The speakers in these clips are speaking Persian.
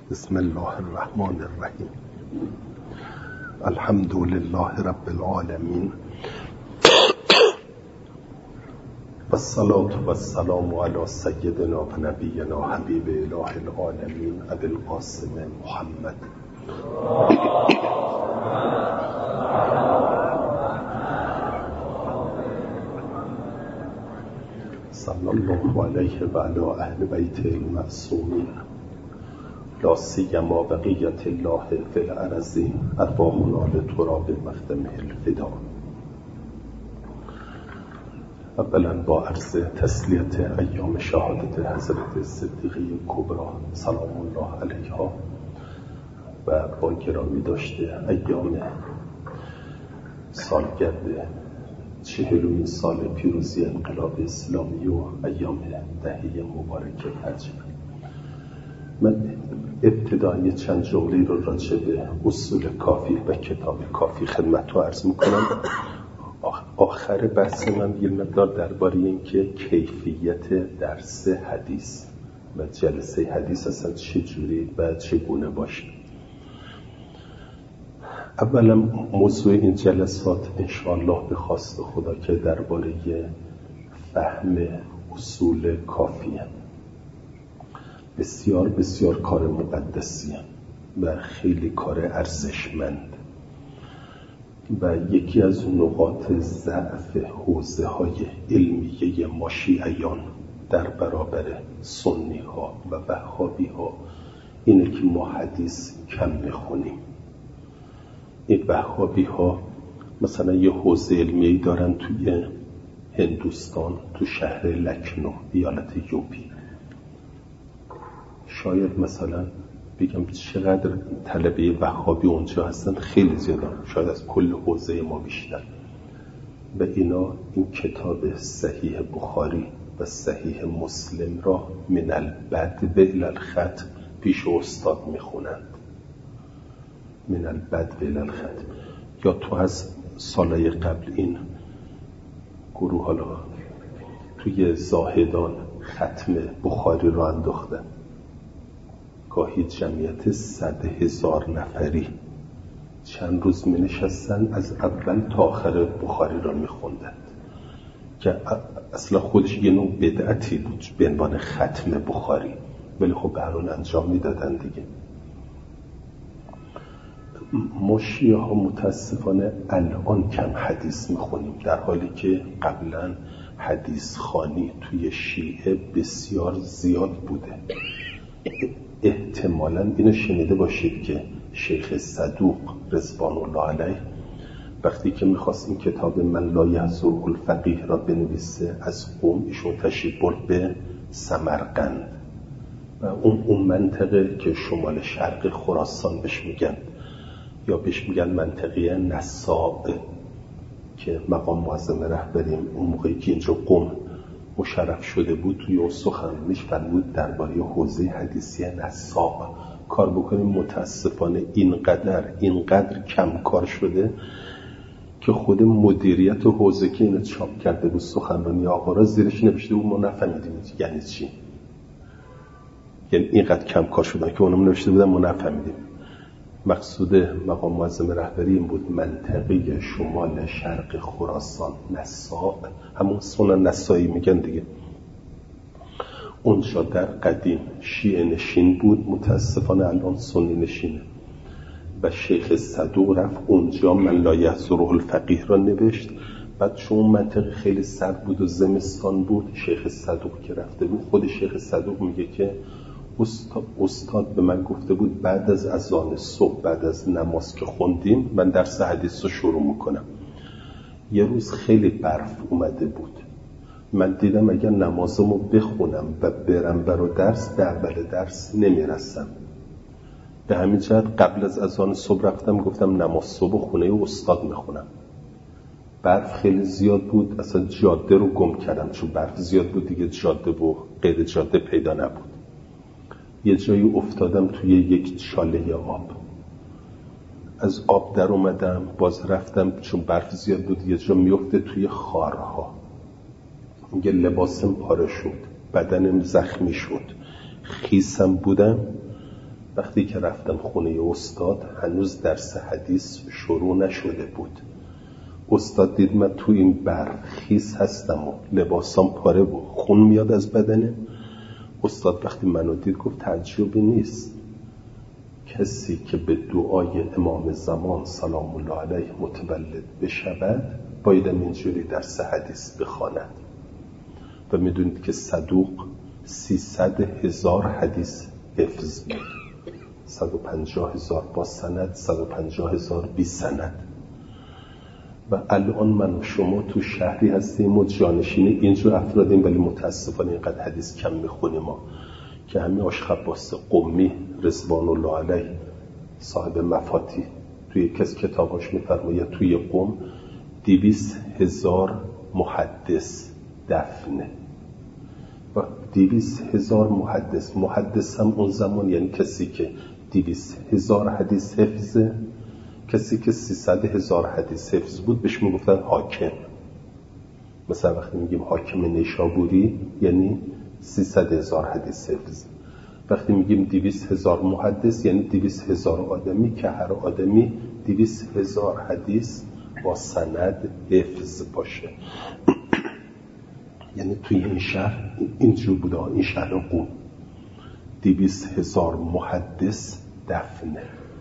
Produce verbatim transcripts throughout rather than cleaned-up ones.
بسم الله الرحمن الرحیم. الحمد لله رب العالمین و الصلاة و السلام علی سیدنا و نبینا حبیب اله العالمین ابی القاسم محمد صلی الله علیه و علی اهل بیت المعصومین لا سیما بقیت الله فی الارض ارواحنا لتراب مختمه الفدا. اولا با عرض تسلیت ایام شهادت حضرت صدیقه کبری سلام الله علیها و با گرامی داشته ایام سالگرد چهلمین سال پیروزی انقلاب اسلامی و ایام دهه مبارک فجر. من ابتدای چند جمله رو راجع به اصول کافی و کتاب کافی خدمت رو عرض میکنم. آخر بحث من یه مقدار درباره این که کیفیت درس حدیث و جلسه حدیث اصلا چه جوری و چگونه باشه. اولا موضوع این جلسات انشاءالله به خواست خدا که درباره فهم اصول کافیه. بسیار بسیار کار مقدسیه و خیلی کار ارزشمند و یکی از نقاط ضعف حوزه های علمیه ما شیعیان در برابر سنی ها و وهابی ها اینه که ما حدیث کم میخونیم. این وهابی ها مثلا یه حوزه علمیه‌ای دارن توی هندوستان، تو شهر لکنو ایالت یوپی. شاید مثلا بگم چقدر طلبه وهابی اونجا هستن، خیلی زیادن، شاید از کل حوزه ما بیشتر. و اینا این کتاب صحیح بخاری و صحیح مسلم را من البد و الی الخط پیش استاد میخونند. من البد و الی الخط. یا تو از سالهای قبل این گروه حالا توی زاهدان ختم بخاری را انداختن، گاهی جمعیت صد هزار نفری چند روز می نشستن از اول تا آخر بخاری را می خوندند که اصلا خودش یه نوع بدعتی بود به عنوان ختم بخاری، ولی خب به هر حال انجام می دادن دیگه. ما شیعه ها متاسفانه الان کم حدیث می خونیم، در حالی که قبلا حدیث خوانی توی شیعه بسیار زیاد بوده. احتمالاً اینو شنیده باشید که شیخ صدوق رضوان الله علیه وقتی که میخواست این کتاب من لا یحضره الفقیه را بنویسه از قم، ایشون تشریف برد به سمرقند و اون اون منطقه که شمال شرق خراسان بهش میگن یا بهش میگن منطقه نساء که مقام معظم رهبری اون موقعی که اینجا قم مشرف شده بود توی اون سخنرانیش فرمود درباره حوزه حدیثی نساء کار بکنیم. متاسفانه اینقدر اینقدر کم کار شده که خود مدیریت حوزه که اینو چاپ کرده بود سخنرانی آقا را زیرش نوشته بود ما نفهمیدیم یعنی چی. یعنی اینقدر کم کار شدن که اونم نوشته بودن ما نفهمیدیم. مقصود مقام معظم رهبری این بود منطقه شمال شرق خراسان نساء، همون سنن نسایی میگن دیگه، اونجا در قدیم شیعه نشین بود، متاسفانه الان سنی نشینه و شیخ صدوق رفت اونجا من لا یحضره الفقیه را نوشت. بعد چون منطقه خیلی سرد بود و زمستان بود، شیخ صدوق که رفته بود، خود شیخ صدوق میگه که استاد, استاد به من گفته بود بعد از اذان صبح بعد از نماز که خوندیم من درس حدیث رو شروع میکنم. یه روز خیلی برف اومده بود، من دیدم اگر نمازمو بخونم و برم برای درس به اول درس نمیرسم. به همین جهت قبل از اذان صبح رفتم گفتم نماز صبح خونه استاد میخونم. برف خیلی زیاد بود، اصلا جاده رو گم کردم چون برف زیاد بود دیگه، جاده و غیر جاده پیدا نبود. یه جایی افتادم توی یک شاله آب، از آب در اومدم باز رفتم چون برف زیاد بود، یه جا میفته توی خارها. یه لباسم پاره شد، بدنم زخمی شد، خیسم بودم وقتی که رفتم خونه استاد هنوز درس حدیث شروع نشده بود. استاد دید من تو این برف خیس هستم و لباسام پاره و خون میاد از بدنم. استاد وقتی منو دید گفت تعجبی نیست، کسی که به دعای امام زمان سلام الله علیه متولد بشود باید اینجوری درس حدیث بخواند. و میدونید که صدوق سیصد هزار حدیث حفظ بود، صد و پنجاه هزار با سند، صد و پنجاه هزار بی سند. و الان من و شما تو شهری هستیم و جانشین اینجور افرادیم، ولی متاسفانه اینقدر حدیث کم میخونیم ما که همین عاشق عباس قمی رضوان الله علیه صاحب مفاتیح توی یک از کتاباش میفرماید توی قم دویست هزار محدث دفنه. و دویست هزار محدث، محدث هم اون زمان یعنی کسی که دویست هزار حدیث حفظه، کسی که سیصد هزار حدیث حفظ بود بهش میگفتن حاکم. مثلا وقتی میگیم حاکم نیشابوری یعنی سیصد هزار حدیث حفظ. وقتی میگیم دویست هزار محدث یعنی دویست هزار آدمی که هر آدمی دویست هزار حدیث با سند حفظ باشه. یعنی توی این شهر اینجور بوده، این شهر قم دویست هزار محدث دفنه.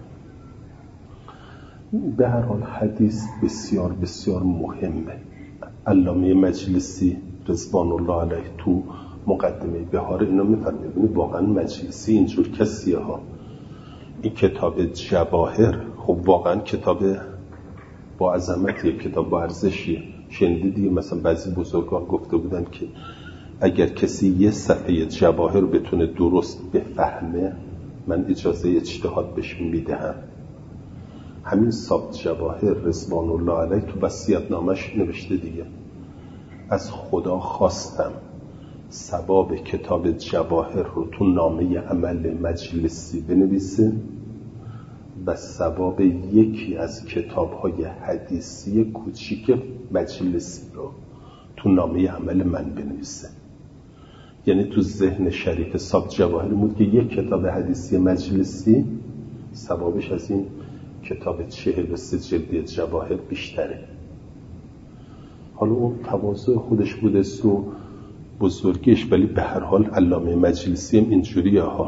به هر حال حدیث بسیار بسیار مهمه. علامه مجلسی رضوان الله علیه تو مقدمه بهار اینا میفرمایند واقعا مجلسی اینجور کسیه ها. این کتاب جواهر خب واقعا کتاب با عظمتیه، کتاب با ارزشیه. شنیدی مثلا بعضی بزرگان گفته بودن که اگر کسی یه صفحه جواهر رو بتونه درست بفهمه من اجازه اجتهاد بهش میدهم. همین صاحب جواهر رضوان الله علیه تو وصیت‌نامه‌اش نوشته دیگه، از خدا خواستم ثواب کتاب جواهر رو تو نامه عمل مجلسی بنویسه و ثواب یکی از کتاب‌های حدیثی کوچیک مجلسی رو تو نامه عمل من بنویسه. یعنی تو ذهن شریف صاحب جواهر بود که یک کتاب حدیثی مجلسی ثوابش از این کتاب چهل و سه جلدی جواهر بیشتره. حالا اون تواضع خودش بوده و بزرگیش، ولی به هر حال علامه مجلسی هم اینجوریه ها.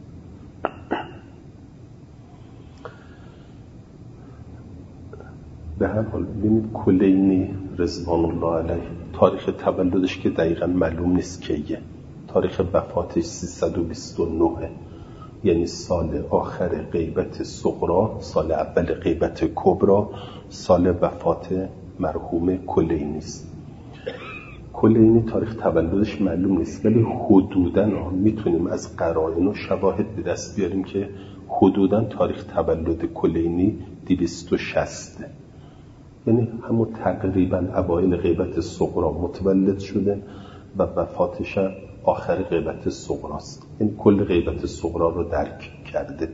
به هر حال ببینید کلینی رضوان الله علیه تاریخ تولدش که دقیقا معلوم نیست کیه، تاریخ وفاتش سیصد و بیست و نه، یعنی سال آخر غیبت صغرا، سال اول غیبت کبرا، سال وفات مرحوم کلینی است. کلینی تاریخ تولدش معلوم نیست، ولی حدوداً میتونیم از قرائن و شواهد به دست بیاریم که حدوداً تاریخ تولد کلینی دویست و شصت، یعنی همون تقریباً اوایل غیبت صغرا متولد شده و وفاتش آخر غیبت صغراست، یعنی کل غیبت صغرا رو درک کرده.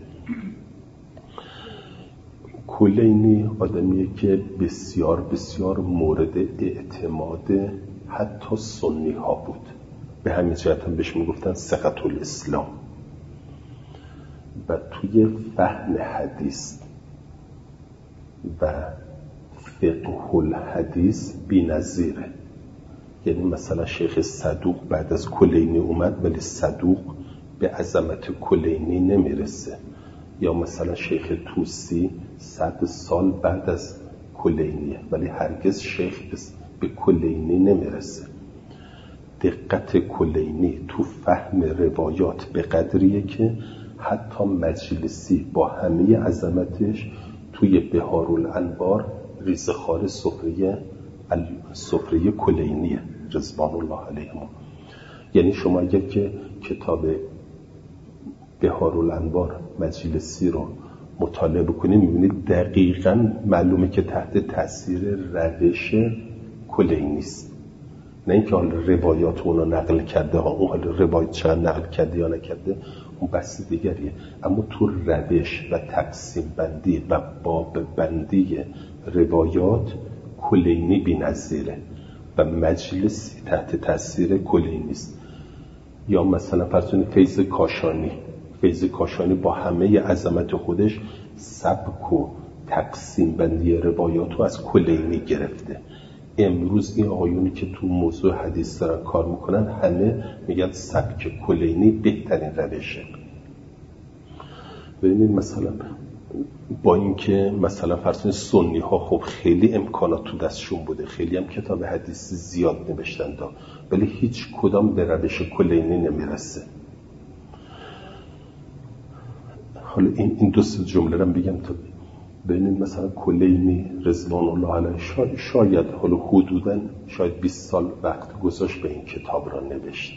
کلینی آدمیه که بسیار بسیار مورد اعتماد حتی سنی ها بود، به همین جهت هم بهش میگفتن ثقة الاسلام. و توی فهم حدیث و فقه الحدیث بی نظیره. یعنی مثلا شیخ صدوق بعد از کلینی اومد ولی صدوق به عظمت کلینی نمیرسه، یا مثلا شیخ توسی صد سال بعد از کلینیه ولی هرگز شیخ به کلینی نمیرسه. دقت کلینی تو فهم روایات به قدریه که حتی مجلسی با همه عظمتش توی بهارالانوار ریزخوار سفره سفره کلینیه رضوان الله علیه. یعنی شما اگر که کتاب بهارالانوار مجلسی رو مطالعه بکنید میبینید دقیقاً معلومه که تحت تاثیر روش کلینی است، نه اینکه حالا روایات اونو نقل کرده ها، اون حالا روایت چقدر نقل کرده یا نکرده اون بحث دیگریه، اما تو روش و تقسیم بندی و باب بندی روایات کلینی بی‌نظیره و مجلسی تحت تاثیر کلینی است. یا مثلا فرض کنید فیض کاشانی، فیض کاشانی با همه عظمت خودش سبک و تقسیم بندی روایات رو از کلینی گرفته. امروز این آقایونی که تو موضوع حدیث دارن کار میکنن همه میگن سبک کلینی بهترین روشه. ببینید مثلا با اینکه مثلا فرض کنید سنی ها خب خیلی امکانات تو دستشون بوده، خیلی هم کتاب حدیثی زیاد نوشتن دا، ولی هیچ کدام به روش کلینی نمیرسه. حالا این این دو سه جمله رو بگم تا ببینید مثلا کلینی رضوان الله علیه شاید, شاید حالا حدوداً شاید بیست سال وقت گذاشت به این کتاب را نوشت.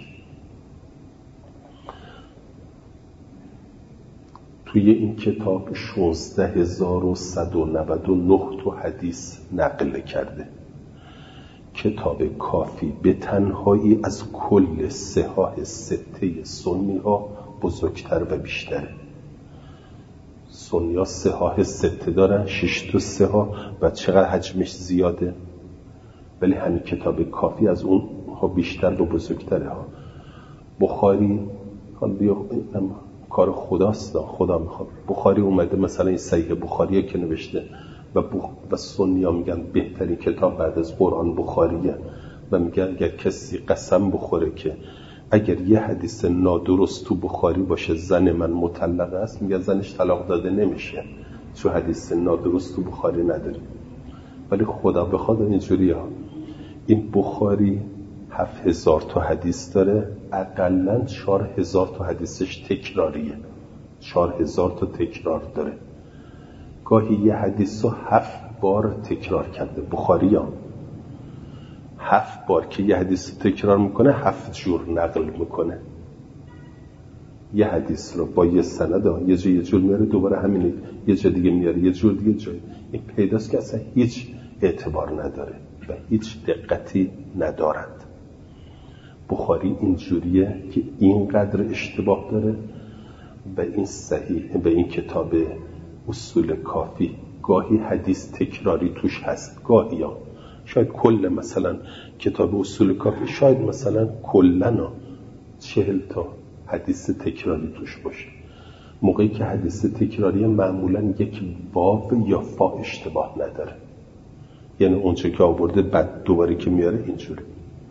توی این کتاب شانزده هزار و صد و نود و نه تا حدیث نقل کرده. کتاب کافی به تنهایی از کل صحاح سته سنی ها بزرگتر و بیشتره. سنی ها صحاح سته دارن، شش تا صحاح و چقدر حجمش زیاده، ولی همین کتاب کافی از اون ها بیشتر و بزرگتره ها. بخاری حالا بیا کار خداست، خدا میخواد. بخاری اومده مثلا این صحیح بخاریه که نوشته و, بخ... و سنی ها میگن بهترین کتاب بعد از قرآن بخاریه و میگن اگر کسی قسم بخوره که اگر یه حدیث نادرست تو بخاری باشه زن من مطلقه است، میگن زنش طلاق داده نمیشه چون حدیث نادرست تو بخاری نداریم. ولی خدا بخواد اینجوری ها این بخاری هفت هزار تا حدیث داره، اقلن چهار هزار تا حدیثش تکراریه، چهار هزار تا تکرار داره. گاهی یه حدیث رو هفت بار تکرار کرده بخاری ها، هفت بار که یه حدیث رو تکرار میکنه هفت جور نقل میکنه. یه حدیث رو با یه سند ها یه جا یه جور میاره، دوباره همین یه جا دیگه میاره یه جور دیگه جای. این پیداست که اصلا هیچ اعتبار نداره و هیچ دقتی ندارند. بخاری اینجوریه که اینقدر اشتباه داره و این صحیح و این کتاب اصول کافی گاهی حدیث تکراری توش هست، گاهی ها شاید کل مثلا کتاب اصول کافی شاید مثلا کلن چهل تا حدیث تکراری توش باشه. موقعی که حدیث تکراری معمولا یک واو یا فا اشتباه نداره، یعنی اونچه که آورده بعد دوباره که میاره اینجوری.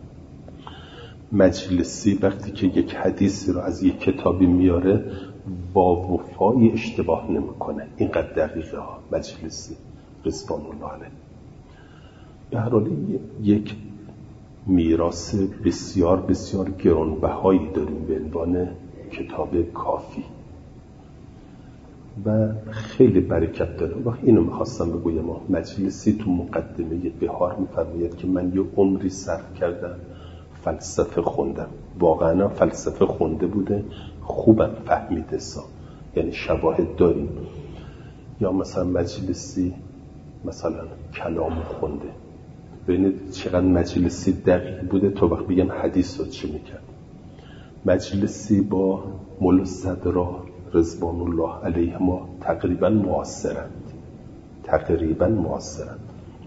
مجلسی وقتی که یک حدیثی رو از یک کتابی میاره واو و فایی اشتباه نمیکنه، اینقدر دقیقه ها مجلسی رضوان الله علیه. به هر حال یک میراث بسیار بسیار گرانبهایی داریم به عنوان کتاب کافی و خیلی برکت داره. و اینو میخواستم بگویم، مجلسی تو مقدمه بهار میفرماید که من یه عمری صرف کردم فلسفه خوندم. واقعا فلسفه خونده بوده، خوبم فهمیده سا، یعنی شواهد داریم. یا مثلا مجلسی مثلا کلام خونده. ببینید چقدر مجلسی دقیق بوده تا وقت بگم حدیث رو چی میکرد. مجلسی با مولا صدرا رضوان الله علیهما تقریبا معاصرند تقریبا معاصرند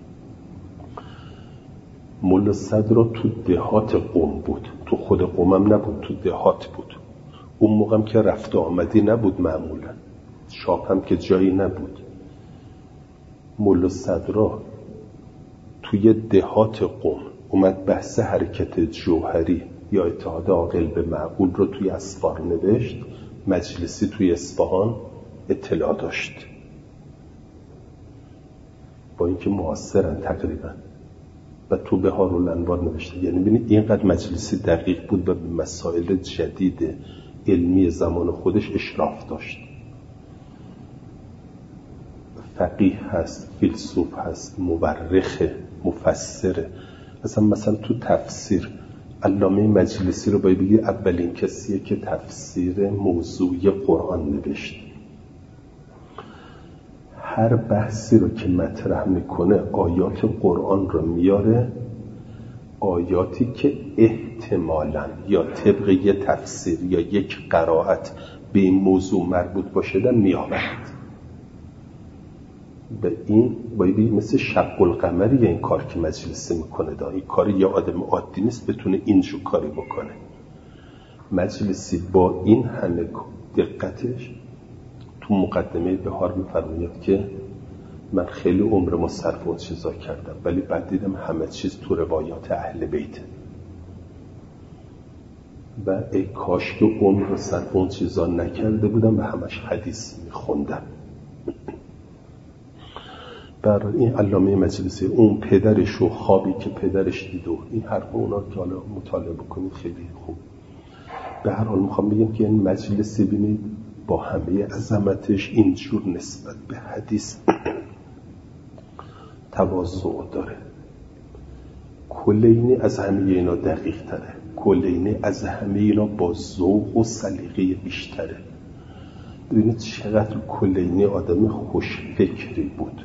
مولا صدرا تو دهات قم بود، تو خود قم هم نبود، تو دهات بود. اون موقع هم که رفت آمدی نبود، معمولا شاپ هم که جایی نبود. مولا صدرا توی دهات قم اومد بحث حرکت جوهری یا اتحاد عاقل به معقول رو توی اسفار نوشت. مجلسی توی اصفهان اطلاع داشت، با اینکه معاصرن تقریبا، و تو بهارالانوار نوشته. یعنی ببینید اینقدر مجلسی دقیق بود و به مسائل جدید علمی زمان خودش اشراف داشت. فقیه هست، فیلسوف هست، مورخ، مفسر. اصلا مثلا تو تفسیر علامه مجلسی رو باید بگی اولین کسیه که تفسیر موضوعی قرآن نوشت. هر بحثی رو که مطرح میکنه آیات قرآن رو میاره، آیاتی که احتمالاً یا طبق یه تفسیر یا یک قرائت به این موضوع مربوط باشه در میآورد. به این باید بگید مثل شق القمری این کار که مجلسی میکنه دا. این کار یه آدم عادی نیست بتونه اینجور کاری بکنه. مجلسی با این همه دقتش تو مقدمه بهار می‌فرماید که من خیلی عمر ما صرف اون چیزا کردم ولی بعد دیدم همه چیز تو روایات اهل بیت و ای کاش که عمر رو صرف اون چیزا نکرده بودم و همش حدیث میخوندم. برای این علامه مجلسی اون پدرش و خوابی که پدرش دید و این حرفا اونا که حالا مطالعه بکنید خیلی خوب. به هر حال میخوام بگم که این مجلسی ببینید با همه عظمتش اینجور نسبت به حدیث تواضع داره. کلینی از همه اینا دقیق تره، کلینی از همه اینا با ذوق و سلیقه بیشتره. ببینید چقدر کلینی آدم خوش فکری بود.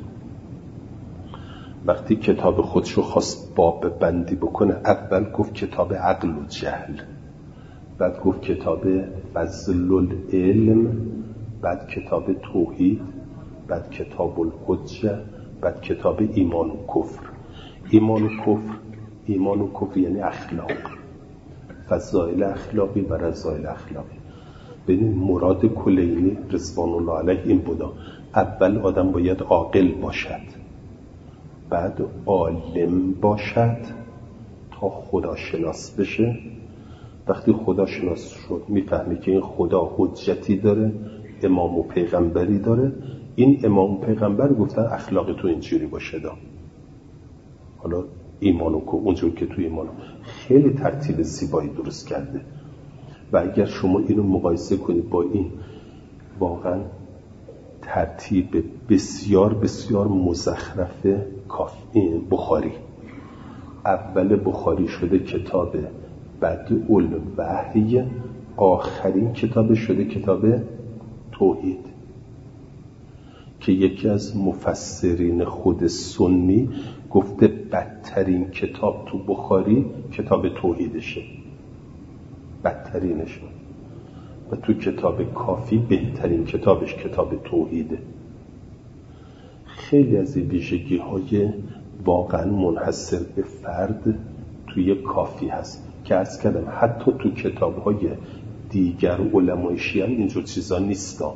وقتی کتاب خودشو خواست باب بندی بکنه اول گفت کتاب عقل و جهل، بعد گفت کتاب فضل العلم، بعد کتاب توحید، بعد کتاب الحجه، بعد کتاب ایمان و کفر. ایمان و کفر ایمان و کفر یعنی اخلاق، فضائل اخلاقی و رذائل اخلاقی. ببین مراد کلینی رضوان الله علیه این بودا اول آدم باید عاقل باشد، بعد عالم باشد تا خداشناس بشه. وقتی خداشناس شد میفهمی که این خدا حجتی داره، امام و پیغمبری داره. این امام و پیغمبر گفتن اخلاق تو اینجوری باشه دا. حالا ایمانو که اونجور که تو ایمانو خیلی ترتیب زیبایی درست کرده و اگر شما اینو مقایسه کنید با این واقعا ترتیب بسیار بسیار مزخرف بخاری. اول بخاری شده کتاب بدء الوحی، آخرین کتاب شده کتاب توحید که یکی از مفسرین خود سنی گفته بدترین کتاب تو بخاری کتاب توحیدشه، بدترینش. و تو کتاب کافی بهترین کتابش کتاب توحیده. خیلی از این ویژگی های واقعا منحصر به فرد توی کافی هست که عرض کردم حتی تو کتاب های دیگر علمای شیعه هم اینجور چیزا نیستا.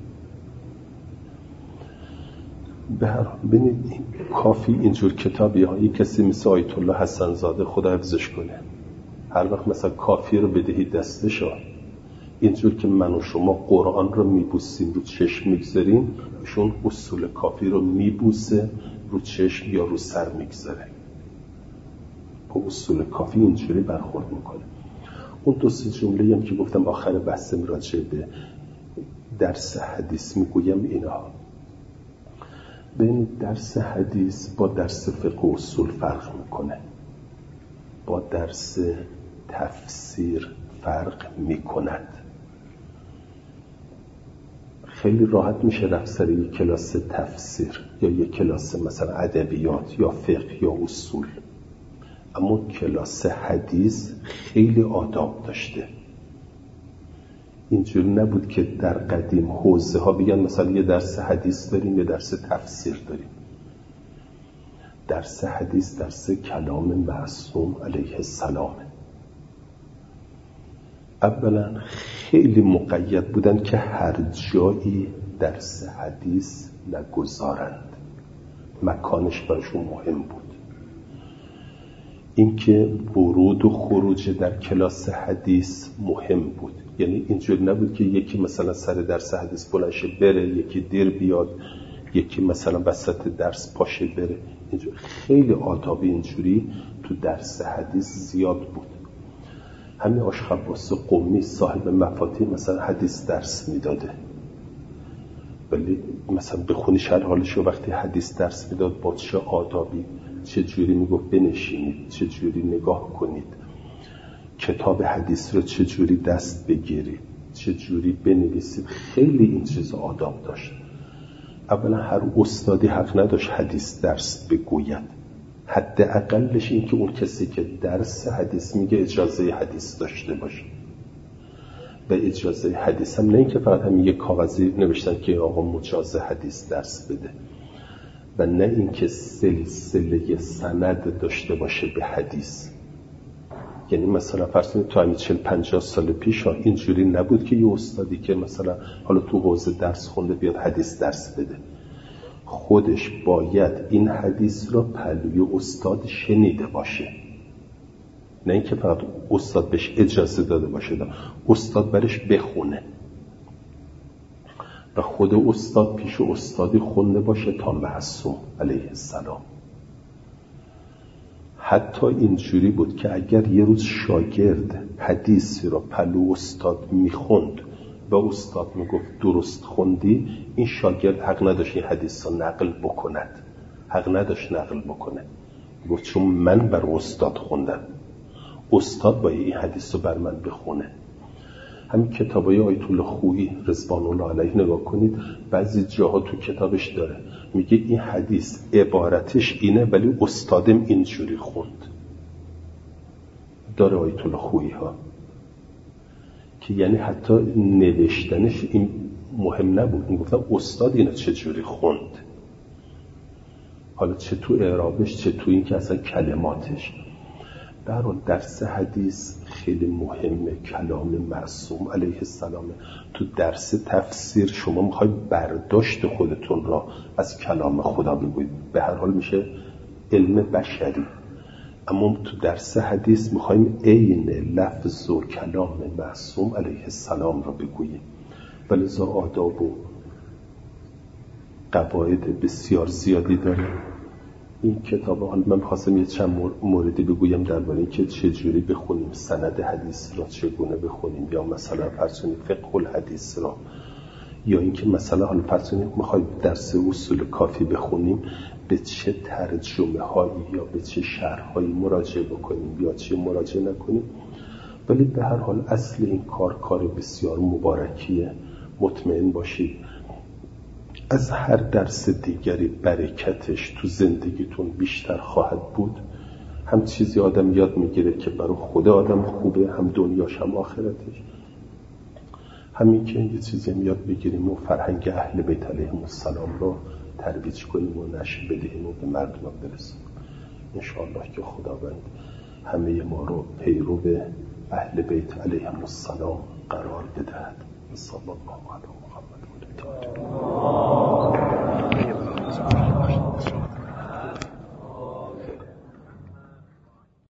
به هر حال ببینید کافی اینجور کتابی ها یک کسی مثل آیت الله حسن زاده خدا حفظش کنه هر وقت مثلا کافی رو بدهید دستش، اینجور که من و شما قرآن رو میبوسیم رو چشم میگذاریم، ایشون اصول کافی رو میبوسه رو چشم یا رو سر میگذاره. با اصول کافی اینجوری برخورد میکنه. اون دو سه جمله هم که گفتم آخر بحثم راجع به درس حدیث میگویم اینا. بین درس حدیث با درس فقه و اصول فرق میکنه، با درس تفسیر فرق میکند. خیلی راحت میشه رفت سر یک کلاس تفسیر یا یک کلاس مثلا ادبیات یا فقه یا اصول، اما کلاس حدیث خیلی آداب داشته. اینجور نبود که در قدیم حوزه ها بگن مثلا یه درس حدیث داریم یه درس تفسیر داریم. درس حدیث درس کلام معصوم علیه السلام. اولا خیلی مقید بودن که هر جایی درس حدیث نگذارند، مکانش براشون مهم بود. اینکه ورود و خروج در کلاس حدیث مهم بود، یعنی اینجور نبود که یکی مثلا سر درس حدیث بلنشه بره، یکی دیر بیاد، یکی مثلا وسط درس پاشه بره. اینجور خیلی آداب اینجوری تو درس حدیث زیاد بود. همین آشخباس قمی صاحب مفاتیح مثلا حدیث درس میداده، ولی مثلا بخونی شرح حالشو وقتی حدیث درس میداد با چه آدابی، چه جوری میگفت بنشینید، چه جوری نگاه کنید، کتاب حدیث رو چه جوری دست بگیرید، چه جوری بنویسید. خیلی این چیز آداب داشت. اولا هر استادی حق نداشت حدیث درس بگوید، حد اقلش این که اون کسی که درس حدیث میگه اجازه حدیث داشته باشه. و اجازه حدیث هم نه این که فقط هم یک کاغذی نوشتن که آقا مجاز حدیث درس بده، و نه این که سلسله سند داشته باشه به حدیث. یعنی مثلا فرض کنید تو همین چهل پنجاه سال پیش اینجوری نبود که یه استادی که مثلا حالا تو حوزه درس خونده بیاد حدیث درس بده. خودش باید این حدیث را پهلوی استاد شنیده باشه، نه اینکه فقط استاد بهش اجازه داده باشه، دا. استاد برش بخونه و خود استاد پیش استادی خونده باشه تا معصوم علیه السلام. حتی اینجوری بود که اگر یه روز شاگرد حدیثی را پلو استاد میخوند و استاد میگفت درست خوندی، این شاگرد حق نداشت این حدیث را نقل بکند، حق نداشت نقل بکنه. گفت چون من بر استاد خوندم، استاد باید این حدیث رو بر من بخونه. همین کتابای آیت الله خویی رضوان الله علیه نگاه کنید، بعضی جاها تو کتابش داره میگه این حدیث عبارتش اینه ولی استادم اینجوری خوند. داره آیت الله خویی ها که یعنی حتی نوشتنش این مهم نبود، این گفتم استاد اینو چجوری خوند، حالا چه تو اعرابش چه تو این که اصلا کلماتش. در درس حدیث خیلی مهمه، کلام معصوم علیه السلام. تو درس تفسیر شما میخوای برداشت خودتون را از کلام خدا بگوید، به هر حال میشه علم بشری، اما تو درس حدیث میخوایم عین لفظ و کلام معصوم علیه السلام را بگوییم. ولذا آداب و قواعد بسیار زیادی داره این کتاب. حالا من خواستم یه چند موردی بگویم درباره اینکه چجوری بخونیم سند حدیث را، چگونه بخونیم، یا مثلا فرض کنید فقه الحدیث را، یا اینکه مثلا حالا فرض کنید می‌خوایم درس اصول کافی بخونیم، به چه ترجمه هایی یا به چه شرح هایی مراجعه بکنیم یا چه مراجعه نکنیم. ولی به هر حال اصل این کار کار بسیار مبارکیه. مطمئن باشید از هر درس دیگری برکتش تو زندگیتون بیشتر خواهد بود. هم چیزی آدم یاد میگیره که برای خود آدم خوبه، هم دنیاش هم آخرتش. همین که یه چیزی هم یاد بگیریم و فرهنگ اهل بیت علیهم السلام رو ترویج کنیم و نشر بدهیم و به مردم برسونیم. انشاءالله که خداوند همه ما رو پیرو به اهل بیت علیهم السلام قرار بدهد. صلی الله علیه و محمد و آله.